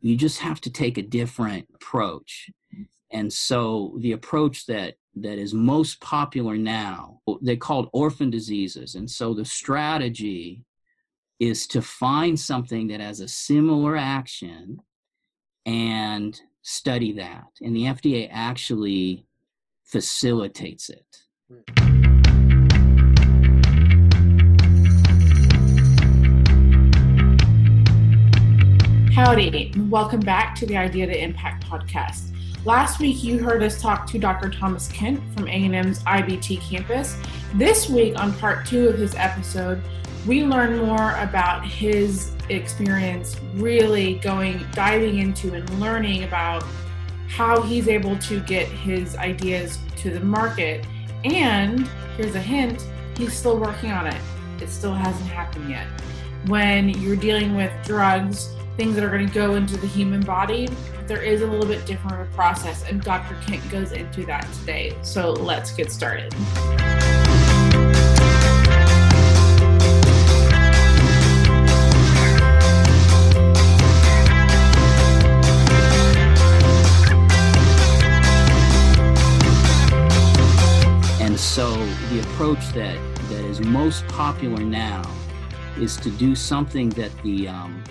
you just have to take a different approach. And so the approach that is most popular now, they called orphan diseases. And so the strategy is to find something that has a similar action and study that. And the FDA actually facilitates it. Howdy, and welcome back to the Idea to Impact podcast. Last week, you heard us talk to Dr. Thomas Kent from A&M's IBT campus. This week, on part 2 of his episode, we learn more about his experience really diving into and learning about how he's able to get his ideas to the market. And here's a hint, he's still working on it. It still hasn't happened yet. When you're dealing with drugs, things that are going to go into the human body, there is a little bit different of a process, and Dr. Kent goes into that today. So let's get started. And so the approach that is most popular now is to do something that the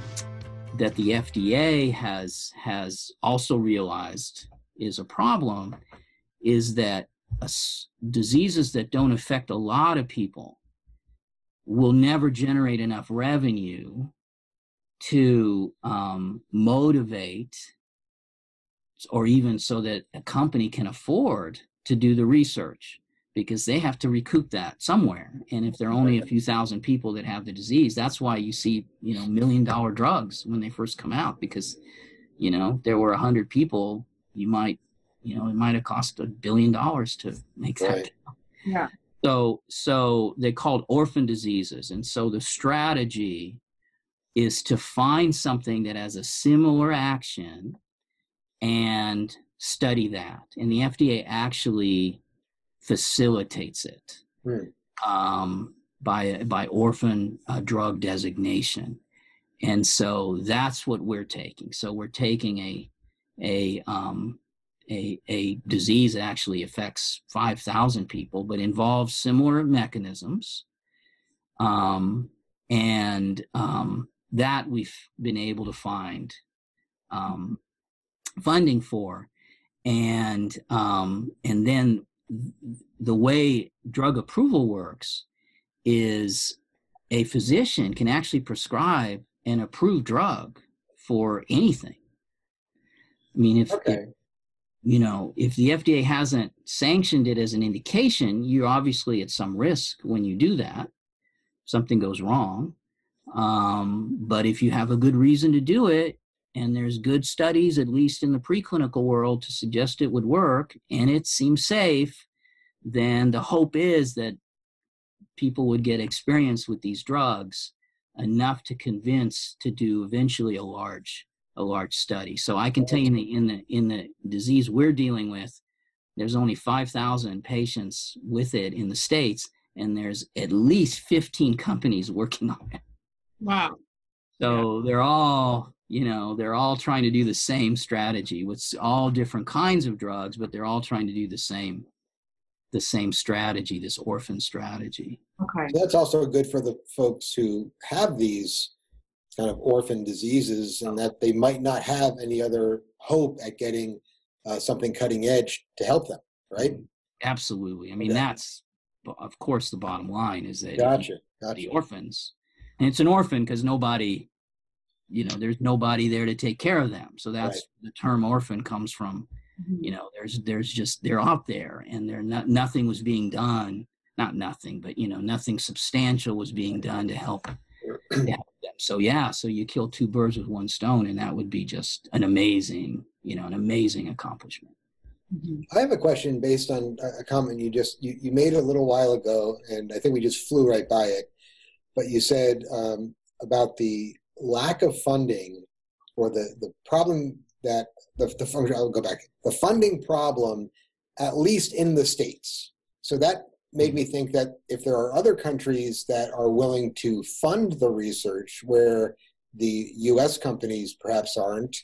FDA has also realized is a problem, is that diseases that don't affect a lot of people will never generate enough revenue to motivate, or even so that a company can afford to do the research, because they have to recoup that somewhere. And if there are only a few thousand people that have the disease, that's why you see, $1 million drugs when they first come out, because, there were 100 people, it might have cost $1 billion to make that. Right. Yeah. So they called orphan diseases. And so the strategy is to find something that has a similar action and study that. And the FDA actually facilitates it by orphan drug designation. And so that's what we're taking. So we're taking a disease that actually affects 5,000 people, but involves similar mechanisms. That we've been able to find funding for. And then the way drug approval works is a physician can actually prescribe an approved drug for anything. I mean, if the FDA hasn't sanctioned it as an indication, you're obviously at some risk when you do that. Something goes wrong. But if you have a good reason to do it, and there's good studies, at least in the preclinical world, to suggest it would work, and it seems safe, then the hope is that people would get experience with these drugs enough to convince to do eventually a large study. So I can tell you in the disease we're dealing with, there's only 5,000 patients with it in the States, and there's at least 15 companies working on it. Wow. So they're all trying to do the same strategy with all different kinds of drugs, but they're all trying to do the same strategy, this orphan strategy. Okay. That's also good for the folks who have these kind of orphan diseases, and that they might not have any other hope at getting something cutting edge to help them, right? Absolutely. I mean, that's, of course, the bottom line is that Gotcha. The orphans, and it's an orphan because nobody, there's nobody there to take care of them. So that's right. The term orphan comes from, there's just, they're out there, and nothing was being done, not nothing, but, nothing substantial was being done to help them. So you kill two birds with one stone, and that would be just an amazing accomplishment. I have a question based on a comment you made a little while ago, and I think we just flew right by it. But you said about the lack of funding, or the problem that I'll go back. The funding problem, at least in the States. So that made me think that if there are other countries that are willing to fund the research where the U.S. companies perhaps aren't,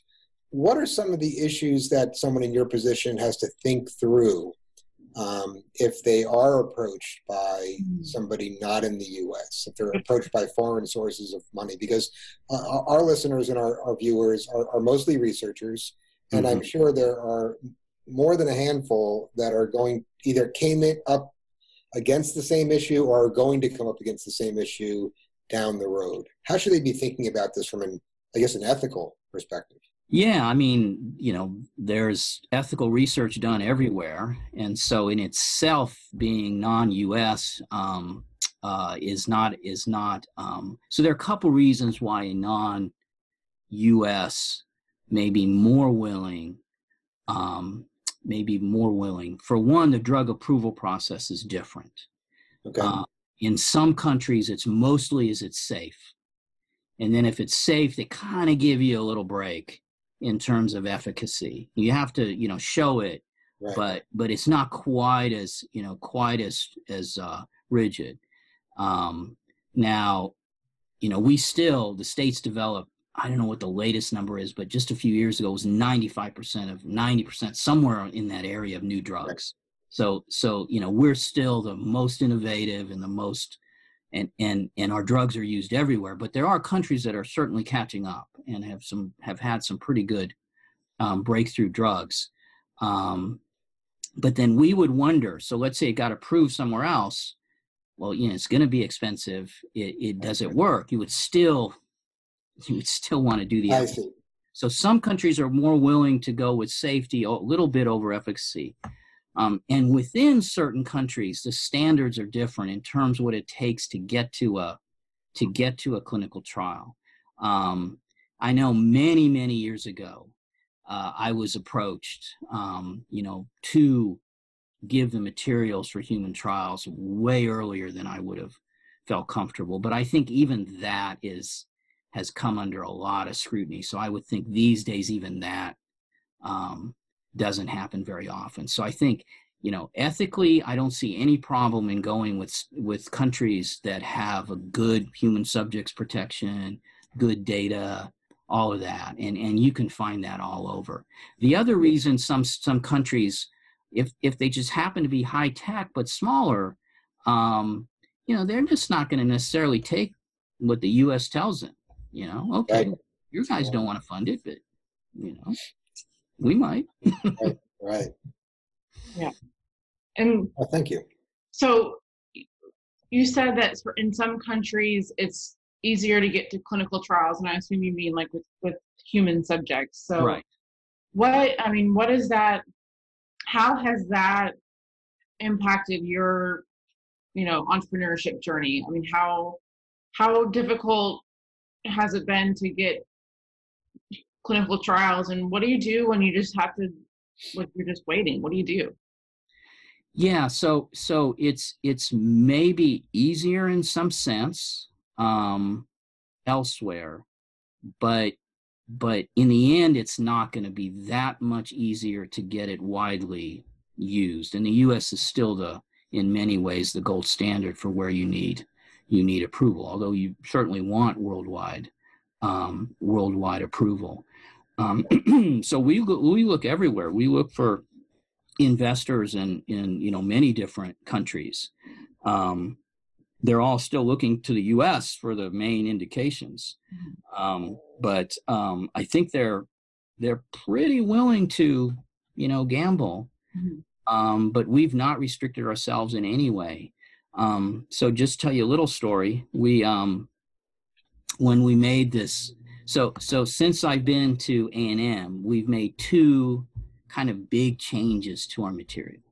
what are some of the issues that someone in your position has to think through if they are approached by somebody not in the U.S., if they're approached by foreign sources of money? Because our listeners and our viewers are mostly researchers, and I'm sure there are more than a handful that are either came up against the same issue or are going to come up against the same issue down the road. How should they be thinking about this from an ethical perspective? Yeah, I mean, there's ethical research done everywhere, and so in itself, being non-U.S. Is not. So there are a couple reasons why a non-U.S. may be more willing. For one, the drug approval process is different. Okay. In some countries, it's mostly is it safe, and then if it's safe, they kind of give you a little break in terms of efficacy. You have to, show it, right. but it's not quite as rigid. Now, the states develop, I don't know what the latest number is, but just a few years ago, it was 90%, somewhere in that area of new drugs. Right. So we're still the most innovative and the most, and our drugs are used everywhere, but there are countries that are certainly catching up and have had some pretty good breakthrough drugs. But then we would wonder, so let's say it got approved somewhere else. Well, it's going to be expensive. Does it work? You would still want to do the efficacy. So some countries are more willing to go with safety a little bit over efficacy. And within certain countries, the standards are different in terms of what it takes to get to a clinical trial. I know many, many years ago, I was approached, to give the materials for human trials way earlier than I would have felt comfortable. But I think even that has come under a lot of scrutiny. So I would think these days, even that doesn't happen very often. So I think, ethically, I don't see any problem in going with countries that have a good human subjects protection, good data, all of that. And you can find that all over. The other reason some countries, if they just happen to be high tech but smaller, they're just not going to necessarily take what the U.S. tells them. Okay, right. You guys don't want to fund it, but we might. Right. Yeah. And thank you. So you said that in some countries it's easier to get to clinical trials, and I assume you mean like with human subjects. So right. What is that? How has that impacted your, entrepreneurship journey? I mean, how difficult has it been to get clinical trials, and what do you do when you just have to, you're just waiting? What do you do? Yeah, so it's maybe easier in some sense elsewhere, but in the end, it's not going to be that much easier to get it widely used. And the U.S. is still in many ways, the gold standard for where you need approval, although you certainly want worldwide approval. So we look everywhere. We look for investors in many different countries. They're all still looking to the U.S. for the main indications, but I think they're pretty willing to gamble. But we've not restricted ourselves in any way. So just tell you a little story. We when we made this, so since I've been to A&M, we've made two kind of big changes to our material.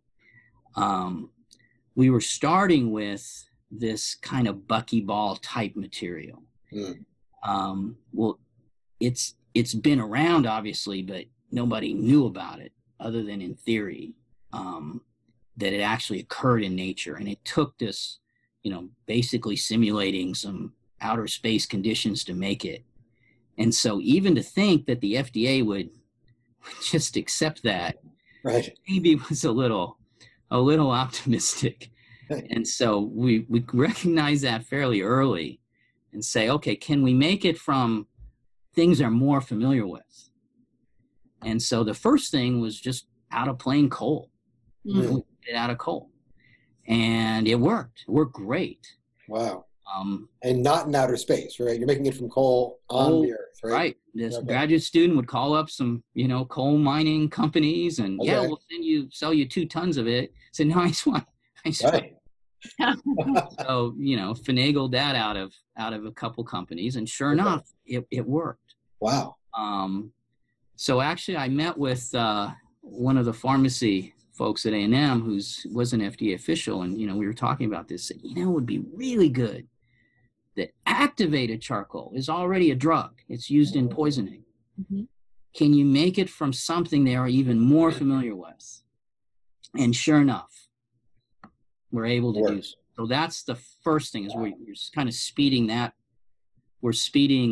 We were starting with this kind of buckyball type material. Well, it's been around obviously, but nobody knew about it other than in theory, that it actually occurred in nature. And it took this, basically simulating some outer space conditions to make it. And so even to think that the FDA would just accept that, right, maybe was a little optimistic. And so we recognize that fairly early and say, okay, can we make it from things they're more familiar with? And so the first thing was just out of plain coal. Mm. We get it out of coal. And it worked. It worked great. Wow. And not in outer space, right? You're making it from coal on the Earth, right? Right. This Okay. graduate student would call up some, coal mining companies and Okay. we'll sell you 2 tons of it. It's a nice one. Right. So, finagled that out of a couple companies, and sure enough, it worked. Wow. So actually I met with one of the pharmacy folks at A&M was an FDA official, and we were talking about this. Said, it would be really good that activated charcoal is already a drug. It's used in poisoning. Mm-hmm. Can you make it from something they are even more familiar with? And sure enough, we're able to do so. So that's the first thing, is we're just kind of speeding that. We're speeding,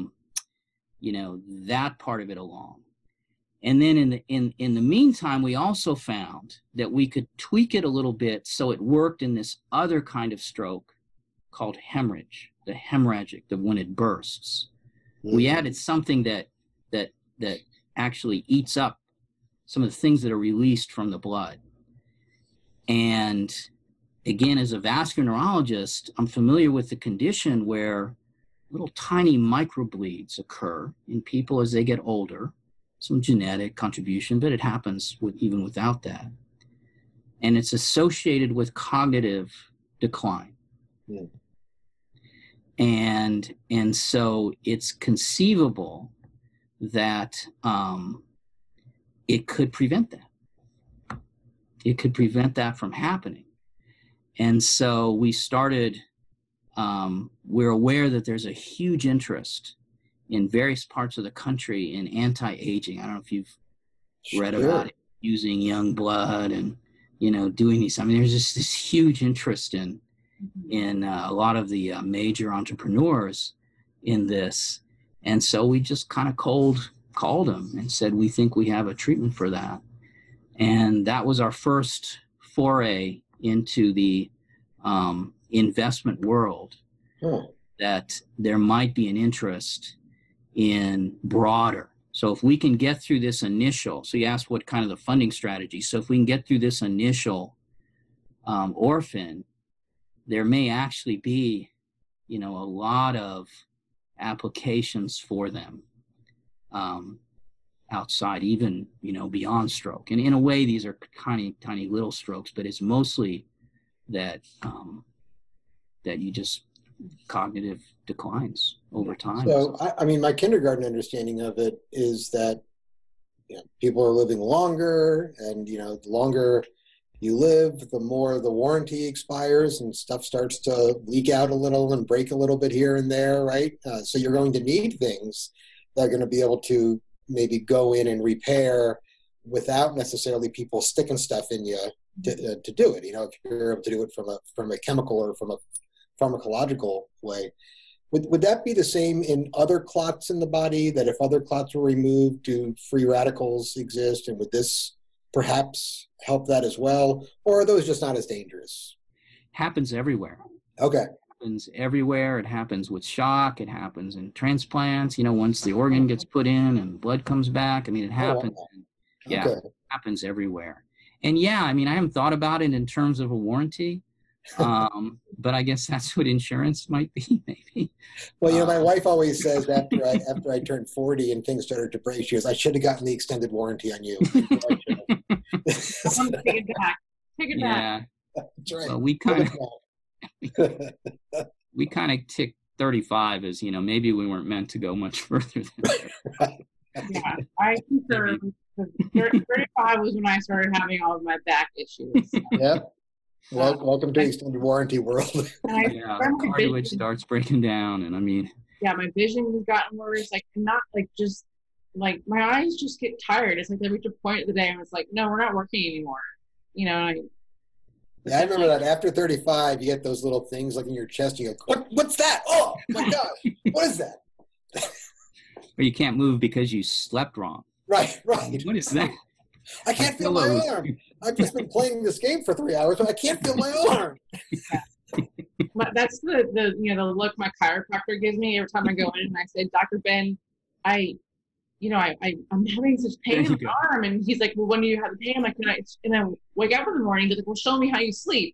that part of it along. And then in the meantime, we also found that we could tweak it a little bit so it worked in this other kind of stroke called hemorrhage, the hemorrhagic, when it bursts. Mm-hmm. We added something that actually eats up some of the things that are released from the blood. And again, as a vascular neurologist, I'm familiar with the condition where little tiny microbleeds occur in people as they get older. Some genetic contribution, but it happens even without that. And it's associated with cognitive decline. Yeah. And so it's conceivable that it could prevent that. It could prevent that from happening. And so we started, we're aware that there's a huge interest in various parts of the country in anti-aging. I don't know if you've read about it, using young blood and, doing these. I mean, there's just this huge interest in a lot of the major entrepreneurs in this. And so we just kind of called them and said, we think we have a treatment for that. And that was our first foray into the investment world, that there might be an interest in broader. So if we can get through this initial, so you asked what kind of the funding strategy. So if we can get through this initial orphan, there may actually be, a lot of applications for them outside, even, beyond stroke. And in a way, these are tiny, tiny little strokes, but it's mostly that you just cognitive declines over time. So, my kindergarten understanding of it is that people are living longer, and the longer you live, the more the warranty expires and stuff starts to leak out a little and break a little bit here and there, right? So you're going to need things that are going to be able to maybe go in and repair without necessarily people sticking stuff in you to do it. If you're able to do it from a chemical or from a pharmacological way. Would that be the same in other clots in the body, that if other clots were removed, do free radicals exist? And would this perhaps help that as well? Or are those just not as dangerous? Happens everywhere. Okay. Happens everywhere. It happens with shock. It happens in transplants. Once the organ gets put in and blood comes back, it happens. Oh, wow. Yeah, it happens everywhere. And I haven't thought about it in terms of a warranty. But I guess that's what insurance might be, maybe. Well, my wife always says after I turned 40 and things started to break, she goes, "I should have gotten the extended warranty on you." Take it back. Take it back. That's right. Well, we kind of tick 35 as maybe we weren't meant to go much further than that. Yeah, I concur. 35 was when I started having all of my back issues. So. Yep. Welcome to extended warranty world. Cartilage starts breaking down, and my vision has gotten worse. I cannot my eyes just get tired. It's like I reach a point of the day and it's like, no, we're not working anymore. I remember that after 35, you get those little things like in your chest. You go, what's that? Oh my gosh, what is that? Or you can't move because you slept wrong. Right. What is that? I can't feel my arm. I've just been playing this game for 3 hours, but I can't feel my arm. That's the look my chiropractor gives me every time I go in, and I say, Dr. Ben, I I'm having such pain There in you my go. arm. And he's like, well, when do you have the pain? I'm like, and I wake up in the morning. He's like, well, show me how you sleep.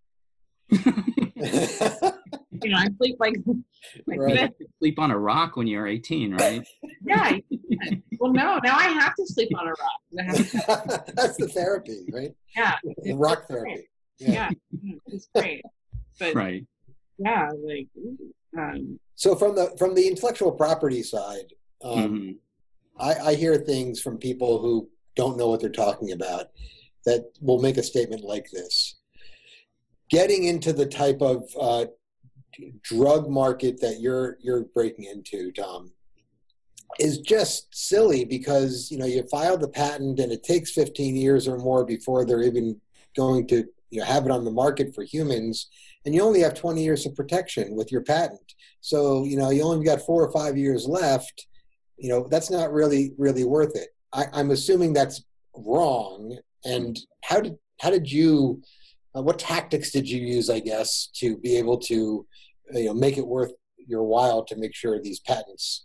I sleep like Right. this. Sleep on a rock when you're 18, right? Yeah. Well, no, now I have to sleep on a rock. That's the therapy, right? Yeah. The rock therapy. Yeah. It's great. But Right. yeah, So from the intellectual property side, I hear things from people who don't know what they're talking about that will make a statement like this. Getting into the type of drug market that you're breaking into, Tom, is just silly because you filed the patent and it takes 15 years or more before they're even going to have it on the market for humans, and you only have 20 years of protection with your patent. So you only got 4 or 5 years left. That's not really worth it. I'm assuming that's wrong. And how did you what tactics did you use, I guess, to be able to make it worth your while to make sure these patents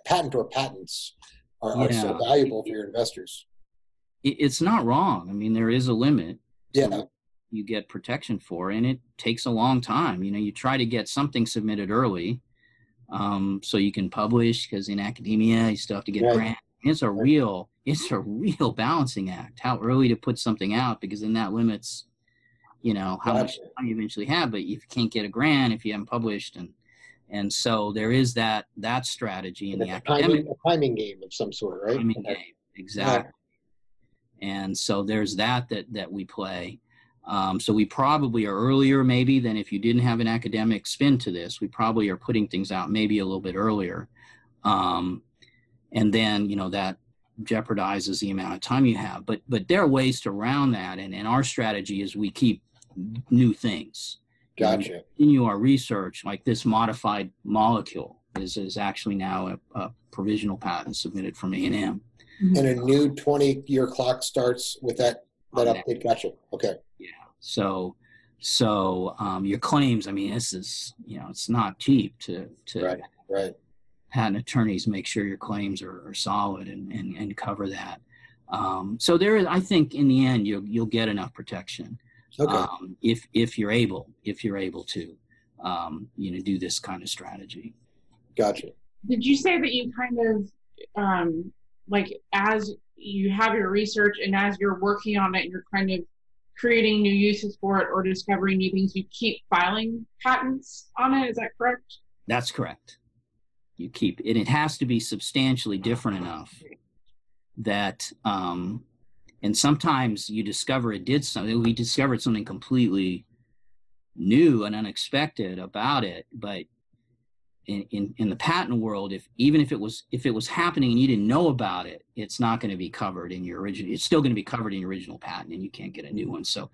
are so valuable for your investors? It's not wrong. I mean, there is a limit to what you get protection for, and it takes a long time. You try to get something submitted early, so you can publish, because in academia you still have to get grants. It's a real balancing act, how early to put something out, because then that limits how much time you eventually have. But if you can't get a grant if you haven't published, and so there is that strategy in the academic timing game of some sort, right? Timing game, exactly. And so there's that we play. So we probably are earlier maybe than if you didn't have an academic spin to this. We probably are putting things out maybe a little bit earlier. And then, that jeopardizes the amount of time you have. But there are ways to round that. And our strategy is we keep new things. Gotcha. Continue our research, like this modified molecule is actually now a provisional patent submitted from A&M. And a new 20-year clock starts with that update. Gotcha. Okay. Yeah. So your claims, I mean, this is, it's not cheap to right. Patent attorneys make sure your claims are solid and cover that. So there is, I think in the end, you'll get enough protection. Okay. If you're able to, do this kind of strategy. Gotcha. Did you say that you kind of, as you have your research and as you're working on it, you're kind of creating new uses for it or discovering new things, you keep filing patents on it? Is that correct? That's correct. You keep it. It has to be substantially different enough that, and sometimes you discover it did something. We discovered something completely new and unexpected about it. But in the patent world, if it was happening and you didn't know about it, it's not going to be covered in your original. It's still going to be covered in your original patent, and you can't get a new one. So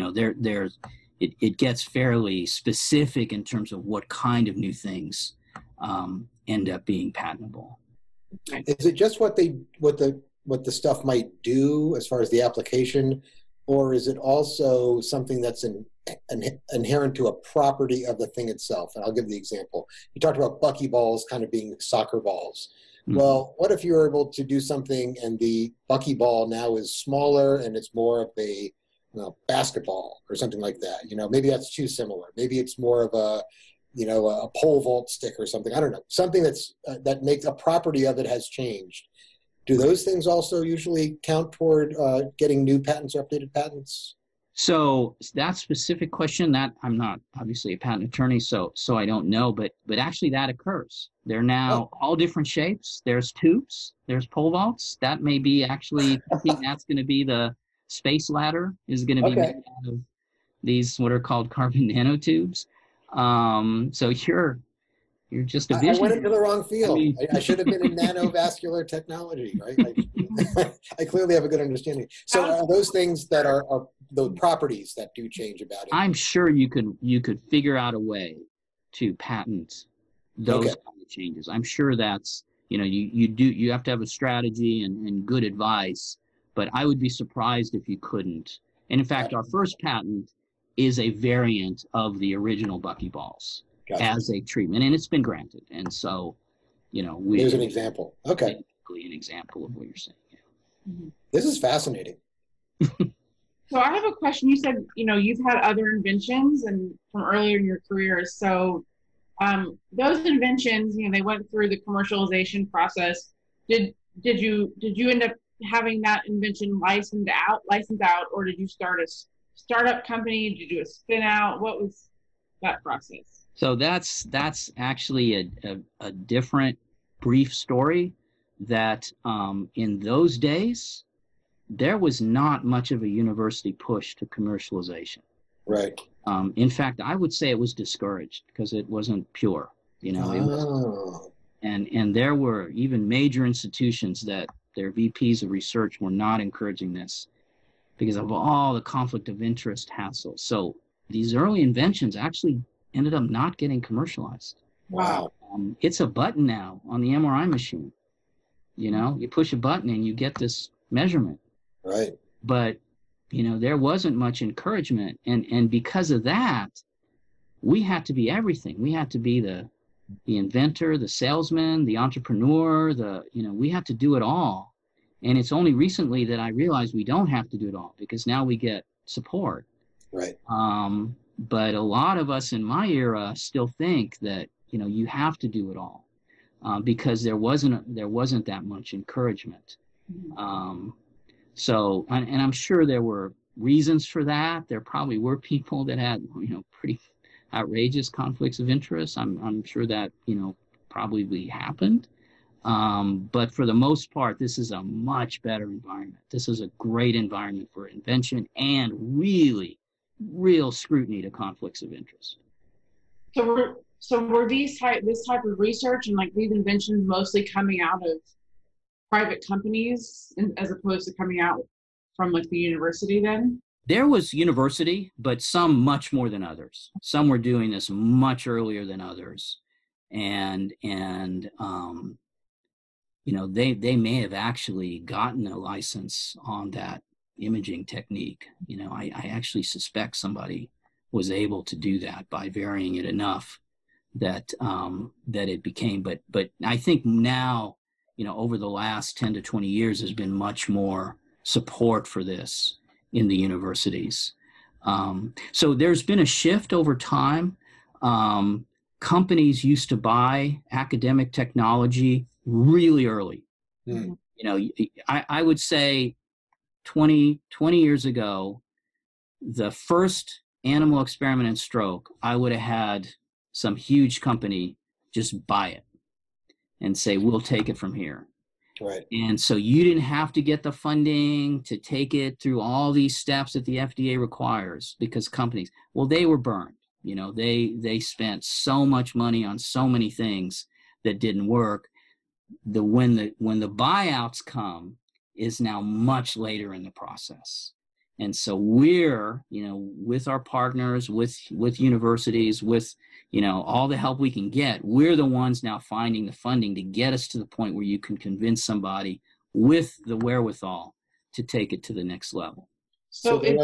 it gets fairly specific in terms of what kind of new things end up being patentable. Is it just what the stuff might do as far as the application, or is it also something that's inherent to a property of the thing itself? And I'll give the example. You talked about buckyballs kind of being soccer balls. Mm-hmm. Well, what if you're able to do something and the buckyball now is smaller and it's more of a basketball or something like that? Maybe that's too similar. Maybe it's more of a pole vault stick or something. I don't know. Something that makes a property of it has changed. Do those things also usually count toward getting new patents or updated patents? So that specific question, that I'm not obviously a patent attorney, so I don't know, but actually that occurs. They're now all different shapes. There's tubes, there's pole vaults. That may be actually, I think that's going to be the space ladder is going to be made out of these what are called carbon nanotubes. So you're just a visionary. I went into the wrong field. I should have been in nanovascular technology, right? I clearly have a good understanding. So are those things that are the properties that do change about it? I'm sure you could figure out a way to patent those kind of changes. I'm sure that's, you have to have a strategy and good advice, but I would be surprised if you couldn't. And in fact, our first patent is a variant of the original buckyballs as a treatment, and it's been granted. And so, here's an example. Okay. an example of what you're saying. Mhm. This is fascinating. So I have a question. You said, you've had other inventions and from earlier in your career. So those inventions, they went through the commercialization process. Did you end up having that invention licensed out, or did you start a startup company? Did you do a spin out? What was that process? So that's actually a different brief story that in those days, there was not much of a university push to commercialization. Right. In fact, I would say it was discouraged because it wasn't pure, it was, and there were even major institutions that their VPs of research were not encouraging this because of all the conflict of interest hassle. So these early inventions actually ended up not getting commercialized. Wow. It's a button now on the MRI machine. You push a button and you get this measurement. Right. But, there wasn't much encouragement. And because of that, we had to be everything. We had to be the inventor, the salesman, the entrepreneur, we had to do it all. And it's only recently that I realized we don't have to do it all because now we get support. Right. But a lot of us in my era still think that, you have to do it all because there wasn't that much encouragement. So, and I'm sure there were reasons for that. There probably were people that had, pretty outrageous conflicts of interest. I'm sure that, probably happened. But for the most part, this is a much better environment. This is a great environment for invention and real scrutiny to conflicts of interest. So were this type of research and these inventions mostly coming out of private companies as opposed to coming out from the university then? There was university, but some much more than others. Some were doing this much earlier than others. And they may have actually gotten a license on that imaging technique. I actually suspect somebody was able to do that by varying it enough that it became, but I think now, over the last 10 to 20 years, there's been much more support for this in the universities. So there's been a shift over time. Companies used to buy academic technology really early. I would say 20 years ago, the first animal experiment in stroke, I would have had some huge company just buy it and say, we'll take it from here. Right. And so you didn't have to get the funding to take it through all these steps that the FDA requires because companies, well, they were burned. They spent so much money on so many things that didn't work. When the buyouts come is now much later in the process. And so we're, with our partners, with universities, with, all the help we can get, we're the ones now finding the funding to get us to the point where you can convince somebody with the wherewithal to take it to the next level. So is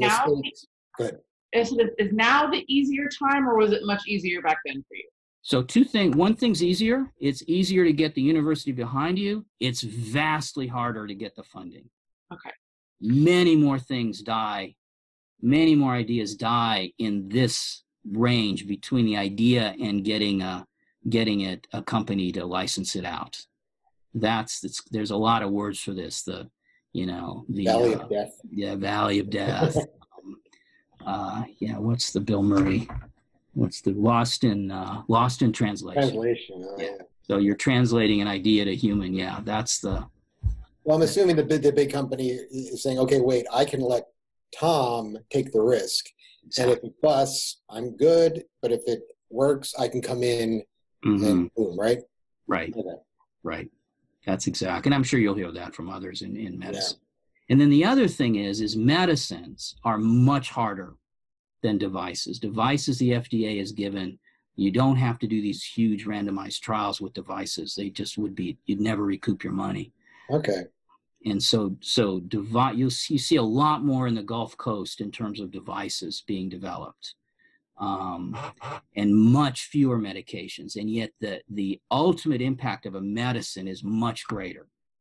now the easier time, or was it much easier back then for you? So one thing's easier. It's easier to get the university behind you. It's vastly harder to get the funding. Okay. Many more things die. Many more ideas die in this range between the idea and getting a company to license it out. There's a lot of words for this. The Valley of Death. Yeah, Valley of Death. What's the Bill Murray? What's the Lost in Translation? Oh, yeah. So you're translating an idea to human. Yeah, that's the. Well, I'm assuming the big company is saying, okay, wait, I can let Tom take the risk. Exactly. And if it busts, I'm good. But if it works, I can come in and boom, right? Right. Okay. Right. That's exact. And I'm sure you'll hear that from others in medicine. Yeah. And then the other thing is medicines are much harder than devices. Devices the FDA has given, you don't have to do these huge randomized trials with devices. They just you'd never recoup your money. Okay. And so you see a lot more in the Gulf Coast in terms of devices being developed, and much fewer medications. And yet the ultimate impact of a medicine is much greater.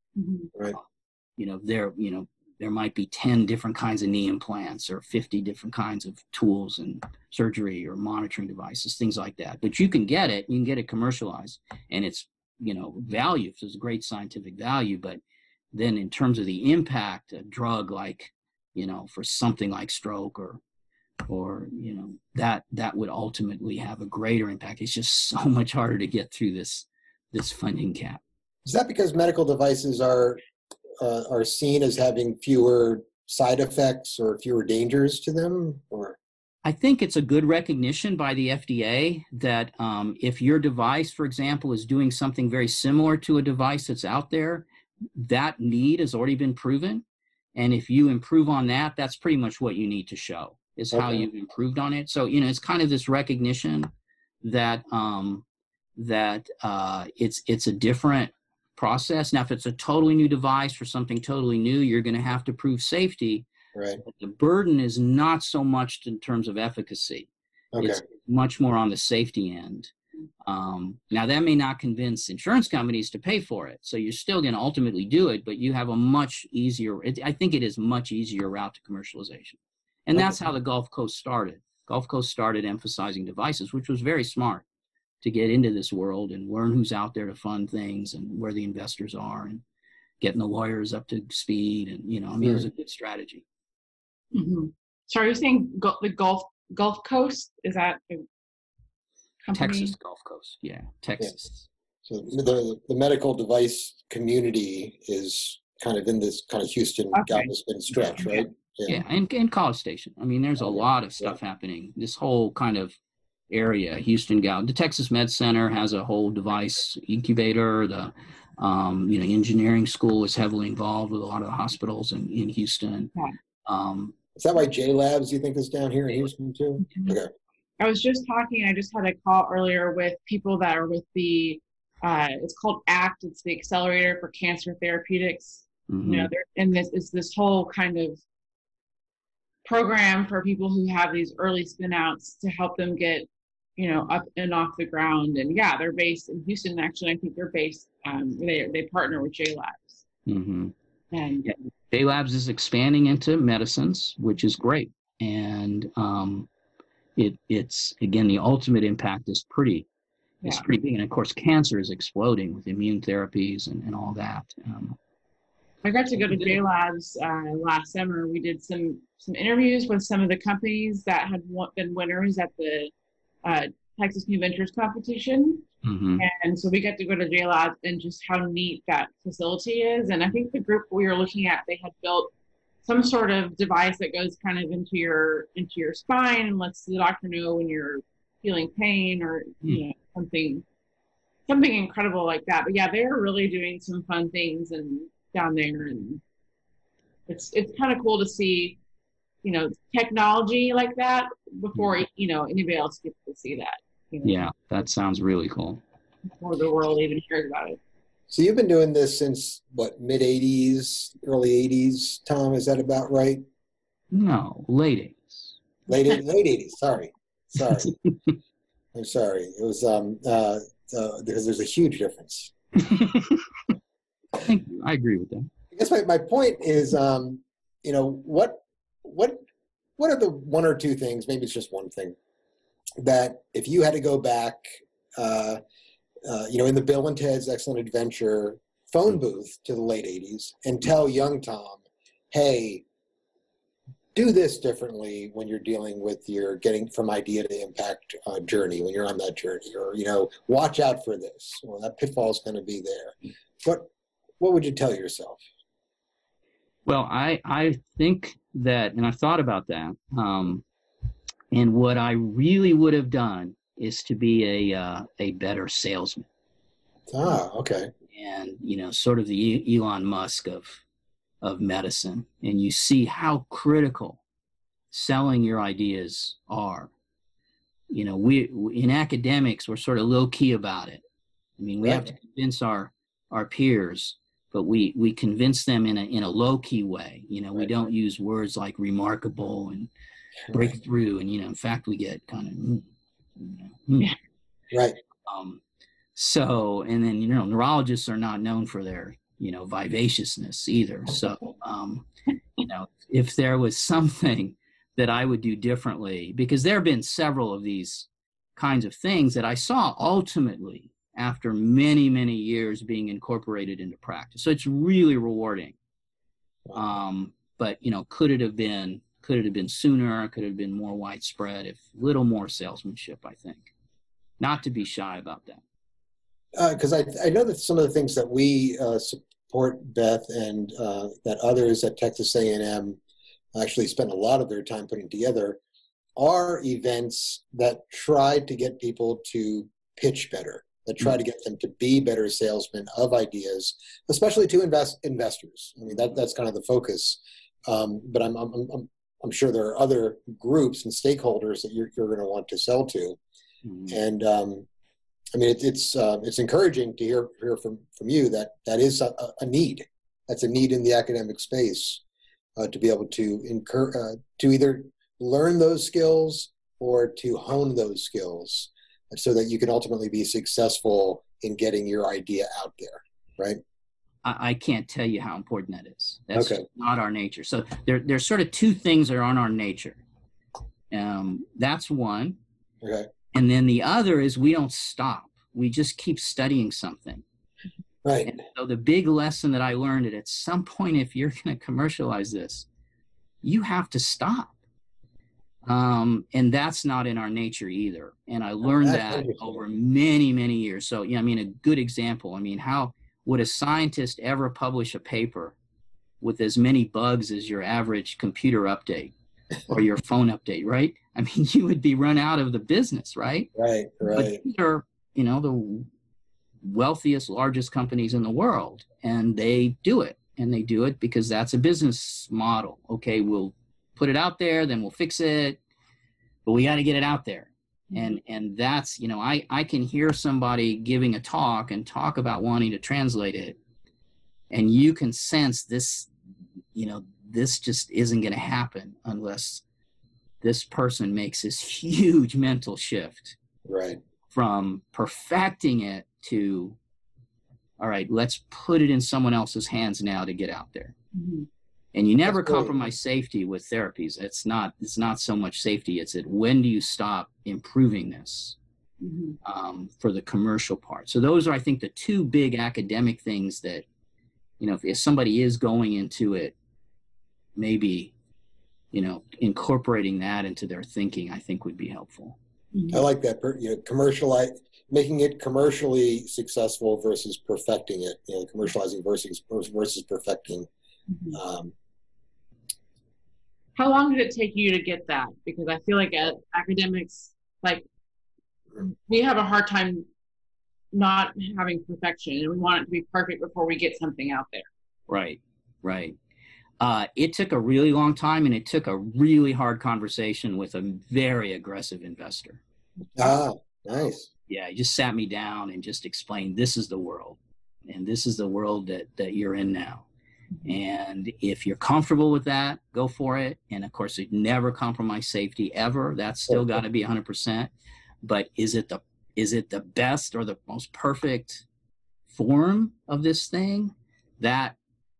Right. There might be 10 different kinds of knee implants or 50 different kinds of tools and surgery or monitoring devices, things like that. But you can get it commercialized, and it's, value. So it's a great scientific value. But then in terms of the impact, a drug like, for something like stroke or that would ultimately have a greater impact. It's just so much harder to get through this funding cap. Is that because medical devices are seen as having fewer side effects or fewer dangers to them? Or I think it's a good recognition by the FDA that if your device, for example, is doing something very similar to a device that's out there, that need has already been proven. And if you improve on that, that's pretty much what you need to show is how you've improved on it. So, it's kind of this recognition that it's a different process. Now, if it's a totally new device for something totally new, you're going to have to prove safety. Right. But the burden is not so much in terms of efficacy. Okay. It's much more on the safety end. Now, that may not convince insurance companies to pay for it. So you're still going to ultimately do it, but you have a much easier, I think it is much easier route to commercialization. And that's how the Gulf Coast started. Gulf Coast started emphasizing devices, which was very smart to get into this world and learn who's out there to fund things and where the investors are and getting the lawyers up to speed. And, it was a good strategy. Mm-hmm. So are you saying the Gulf Coast? Is that a company? Texas Gulf Coast. Yeah, Texas. Yeah. So the medical device community is kind of in this kind of Houston, Galveston stretch, right? Yeah, and College Station. I mean, there's a lot of stuff happening. This whole kind of area, Houston, the Texas Med Center has a whole device incubator. The engineering school is heavily involved with a lot of the hospitals in Houston. Yeah. Is that why J Labs you think is down here in Houston too? Okay. I was just talking. I just had a call earlier with people that are with the. It's called ACT. It's the Accelerator for Cancer Therapeutics. Mm-hmm. And this whole kind of program for people who have these early spin-outs to help them get, up and off the ground. And they're based in Houston. Actually, I think they're based. They partner with J Labs. Mm-hmm. And J Labs is expanding into medicines, which is great. And it's again, the ultimate impact is pretty big. And of course, cancer is exploding with immune therapies and all that. I got to go to J Labs last summer. We did some interviews with some of the companies that had been winners at the Texas New Ventures competition. Mm-hmm. And so we got to go to J Labs and just how neat that facility is. And I think the group we were looking at, they had built some sort of device that goes kind of into your spine and lets the doctor know when you're feeling pain or something incredible like that. But they're really doing some fun things and down there, and it's kind of cool to see technology like that before anybody else gets to see that. Yeah, that sounds really cool. Before the world even hears about it. So you've been doing this since what, mid 80s, early 80s, Tom? Is that about right? No, late 80s. Late 80s. Sorry. I'm sorry. It was because there's a huge difference. I agree with that. I guess my point is, what are the one or two things? Maybe it's just one thing that if you had to go back, in the Bill and Ted's Excellent Adventure phone booth to the late 80s and tell young Tom, hey, do this differently when you're dealing with your getting from idea to impact journey, when you're on that journey, or, watch out for this, or that pitfall is going to be there. What would you tell yourself? Well, I think that, and I've thought about that, and what I really would have done is to be a better salesman. Okay. And, sort of the Elon Musk of medicine. And you see how critical selling your ideas are. We in academics, we're sort of low key about it. I mean, we have to convince our peers, but we convince them in a low key way. We don't use words like remarkable and breakthrough. And, in fact, we get kind of, Right. So, and then, neurologists are not known for their vivaciousness either. So, if there was something that I would do differently, because there have been several of these kinds of things that I saw ultimately after many, many years being incorporated into practice. So it's really rewarding. But could it have been sooner? Could it have been more widespread? If little more salesmanship, I think. Not to be shy about that. Because I know that some of the things that we support, Beth, and that others at Texas A&M actually spend a lot of their time putting together, are events that try to get people to pitch better, that try to get them to be better salesmen of ideas, especially to investors. I mean, that's kind of the focus. But I'm sure there are other groups and stakeholders that you're going to want to sell to. Mm-hmm. And I mean, it's encouraging to hear from you that is a need. That's a need in the academic space to be able to to either learn those skills or to hone those skills, so that you can ultimately be successful in getting your idea out there, right? I can't tell you how important that is. That's not our nature. So there's sort of two things that are on our nature. That's one. Okay. And then the other is we don't stop. We just keep studying something. Right. And so the big lesson that I learned is, at some point, if you're going to commercialize this, you have to stop. And that's not in our nature either. And I learned that over many, many years. So, a good example. How would a scientist ever publish a paper with as many bugs as your average computer update or your phone update, right? You would be run out of the business, right? Right. But these are, the wealthiest, largest companies in the world, and they do it. And they do it because that's a business model. Okay, we'll put it out there, then we'll fix it, but we got to get it out there. And that's, I can hear somebody giving a talk and talk about wanting to translate it, and you can sense this, this just isn't going to happen unless this person makes this huge mental shift. Right. From perfecting it to, all right, let's put it in someone else's hands now to get out there. Mm-hmm. And you never compromise safety with therapies. It's not so much safety. It's when do you stop improving this for the commercial part? So those are, I think, the two big academic things that, if somebody is going into it, maybe, incorporating that into their thinking, I think would be helpful. I like that. Making it commercially successful versus perfecting it. Commercializing versus perfecting. Mm-hmm. How long did it take you to get that? Because I feel like as academics, we have a hard time not having perfection, and we want it to be perfect before we get something out there. Right. It took a really long time, and it took a really hard conversation with a very aggressive investor. Ah, nice. Yeah, he just sat me down and just explained, this is the world, and this is the world that you're in now. And if you're comfortable with that, go for it. And of course, it never compromise safety ever. That's still got to be 100%. But is it the best or the most perfect form of this thing? That's,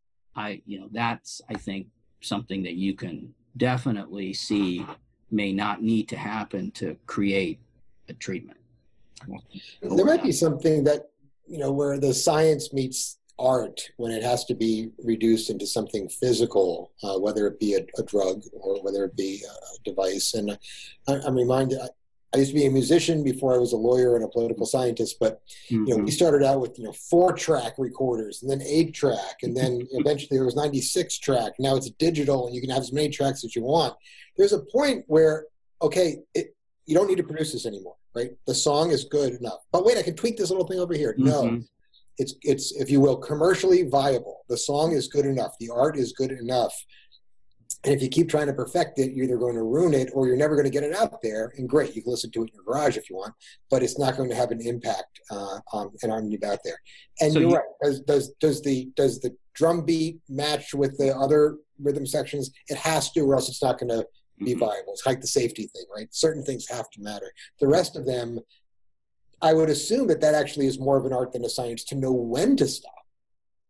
I think, something that you can definitely see may not need to happen to create a treatment. There might be something that, where the science meets art, when it has to be reduced into something physical, whether it be a drug or whether it be a device. And I'm reminded, I used to be a musician before I was a lawyer and a political scientist, but we started out with 4-track recorders, and then 8-track, and then eventually there was 96-track. Now it's digital, and you can have as many tracks as you want. There's a point where, you don't need to produce this anymore, right? The song is good enough. But wait, I can tweak this little thing over here. No. It's, if you will, commercially viable. The song is good enough. The art is good enough. And if you keep trying to perfect it, you're either going to ruin it or you're never going to get it out there. And great, you can listen to it in your garage if you want, but it's not going to have an impact on you out there. And so you're right. Does the drum beat match with the other rhythm sections? It has to, or else it's not going to be viable. It's like the safety thing, right? Certain things have to matter. The rest of them, I would assume that actually is more of an art than a science, to know when to stop.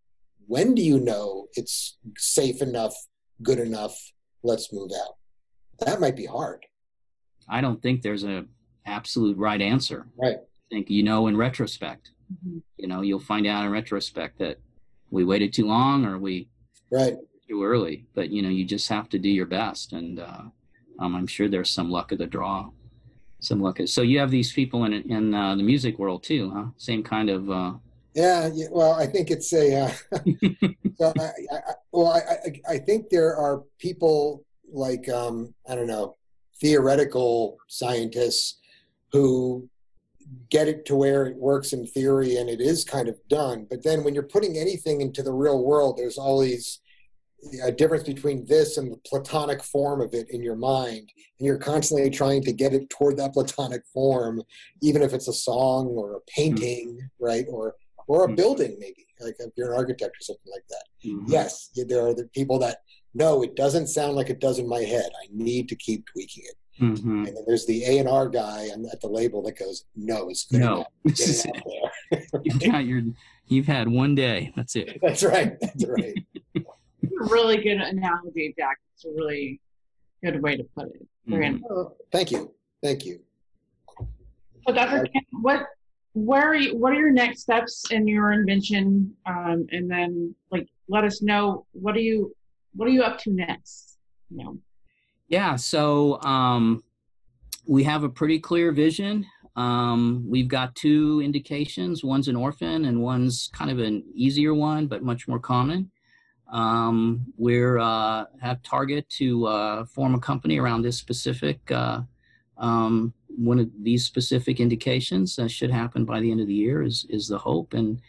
when do you know it's safe enough, good enough, let's move out? That might be hard. I don't think there's a absolute right answer. Right. I think, in retrospect, Mm-hmm. You'll find out in retrospect that we waited too long or we Right. too early, but you just have to do your best. And I'm sure there's some luck of the draw, some luck. So you have these people in the music world too, huh? Same kind of. Yeah. Well, I think it's a. So I think there are people like I don't know, theoretical scientists who get it to where it works in theory and it is kind of done. But then when you're putting anything into the real world, there's always a difference between this and the platonic form of it in your mind. And you're constantly trying to get it toward that platonic form, even if it's a song or a painting, right? Or a building, maybe, like if you're an architect or something like that. Mhm. Yes, there are the people that, no, it doesn't sound like it does in my head. I need to keep tweaking it. Mhm. And then there's the A&R guy at the label that goes, no, it's good No, enough. this Get is it it. out there. You've had one day. That's it. That's right. That's right. Really good analogy, Jack. It's a really good way to put it. Mhm. Oh, thank you. Thank you. So, Dr. Kent, what are your next steps in your invention? And then, let us know what are you up to next? Yeah. So we have a pretty clear vision. We've got 2 indications. One's an orphan and one's kind of an easier one, but much more common. We're have target to form a company around this specific one of these specific indications. That should happen by the end of the year is the hope, and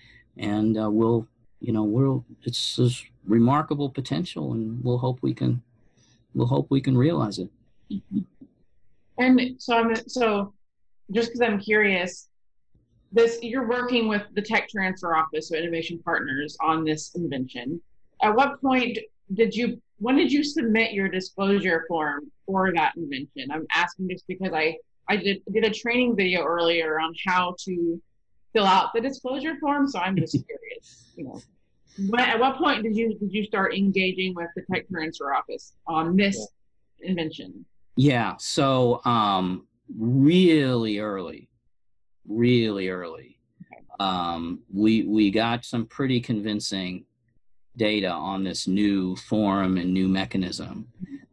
it's this remarkable potential, and we'll hope we can realize it. And so just because I'm curious, you're working with the Tech Transfer Office, so Innovation Partners, on this invention. At what point when did you submit your disclosure form for that invention? I'm asking just because I did a training video earlier on how to fill out the disclosure form, so I'm just curious. At what point did you start engaging with the Tech Transfer Office on this invention? Yeah, so really early. We got some pretty convincing data on this new form and new mechanism,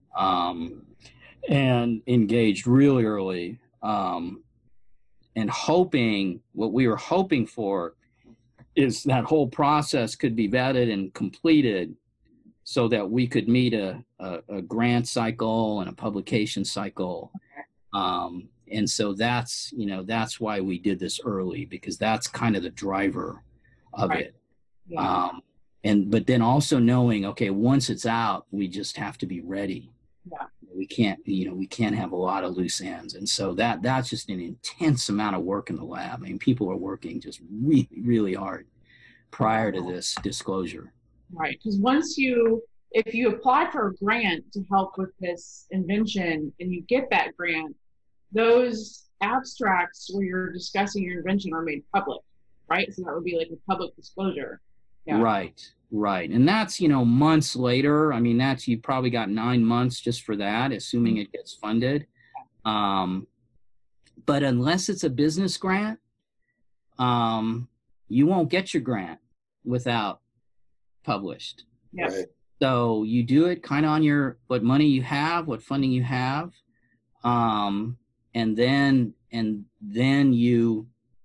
and engaged really early, and what we were hoping for is that whole process could be vetted and completed so that we could meet a grant cycle and a publication cycle. And so that's why we did this early, because that's kind of the driver of it. Yeah. But then also knowing, okay, once it's out, we just have to be ready. Yeah. We can't have a lot of loose ends. And so that's just an intense amount of work in the lab. I mean, people are working just really, really hard prior to this disclosure. Right, because if you apply for a grant to help with this invention and you get that grant, those abstracts where you're discussing your invention are made public, right? So that would be like a public disclosure. Yeah. Right. And that's, months later. I mean, you probably got 9 months just for that, assuming it gets funded. But unless it's a business grant, you won't get your grant without published. Yeah. Right. So you do it kind of on what money you have, what funding you have. And then you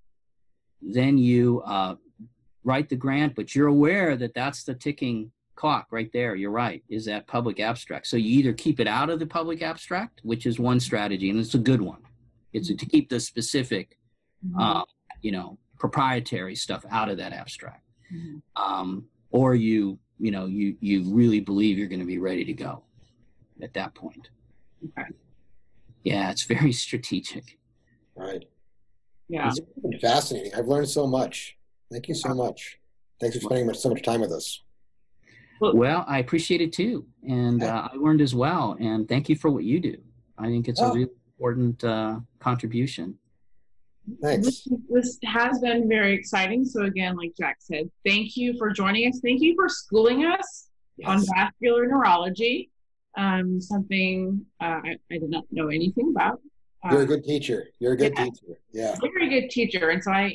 write the grant, but you're aware that that's the ticking clock right there. You're right, is that public abstract. So you either keep it out of the public abstract, which is one strategy, and it's a good one. It's to keep the specific, proprietary stuff out of that abstract. Or you really believe you're going to be ready to go at that point. Okay. Yeah, it's very strategic. Right. Yeah. It's been fascinating. I've learned so much. Thank you so much. Thanks for spending so much time with us. Well, I appreciate it too. And I learned as well. And thank you for what you do. I think it's a really important contribution. Thanks. This has been very exciting. So again, like Jack said, thank you for joining us. Thank you for schooling us on vascular neurology. Something I did not know anything about. You're a good teacher. You're a good teacher. Yeah. Very good teacher. And so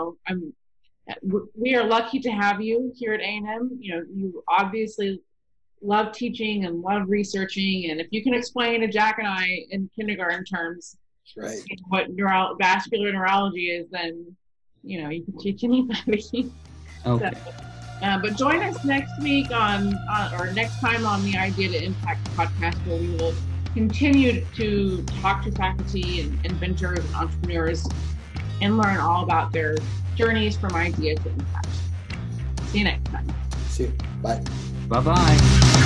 we are lucky to have you here at A&M. You obviously love teaching and love researching. And if you can explain to Jack and I in kindergarten terms, right, what vascular neurology is, then you can teach anybody. Okay. So, but join us next week or next time on the Idea to Impact podcast, where we will continue to talk to faculty and inventors and entrepreneurs and learn all about their journeys from idea to impact. See you next time. See you. Bye. Bye-bye.